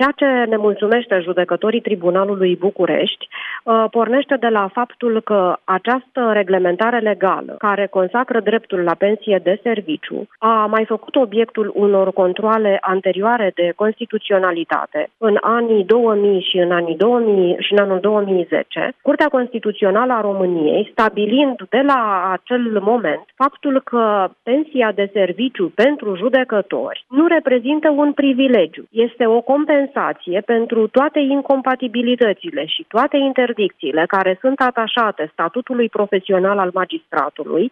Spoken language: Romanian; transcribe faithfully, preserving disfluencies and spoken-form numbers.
Ceea ce ne mulțumește judecătorii Tribunalului București pornește de la faptul că această reglementare legală, care consacră dreptul la pensie de serviciu, a mai făcut obiectul unor controale anterioare de constituționalitate în anii două mii și în anii două mii și în anul două mii zece. Curtea Constituțională a României, stabilind de la acel moment faptul că pensia de serviciu pentru judecători nu reprezintă un privilegiu, este o compensație pentru toate incompatibilitățile și toate interdicțiile care sunt atașate statutului profesional al magistratului